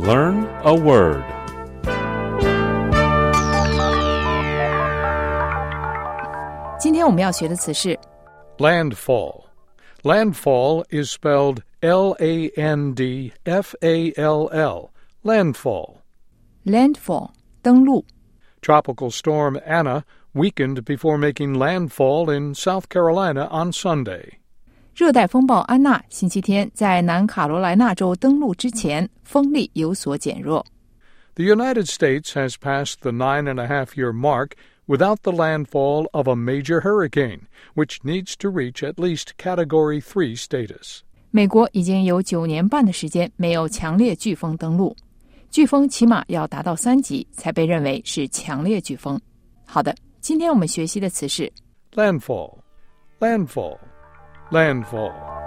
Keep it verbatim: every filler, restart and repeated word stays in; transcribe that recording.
Learn a word. Today 今天我们要学的词是 Landfall. Landfall is spelled L A N D F A L L. Landfall. landfall 登陆。 Tropical storm Anna weakened before making landfall in South Carolina on Sunday. 热带风暴安娜星期天在南卡罗来纳州登陆之前，风力有所减弱。 The United States has passed the nine and a half year mark without the landfall of a major hurricane, which needs to reach at least Category three status. 美国已经有九年半的时间没有强烈飓风登陆，飓风起码要达到三级才被认为是强烈飓风。好的，今天我们学习的词是 Landfall. Landfall. Landfall.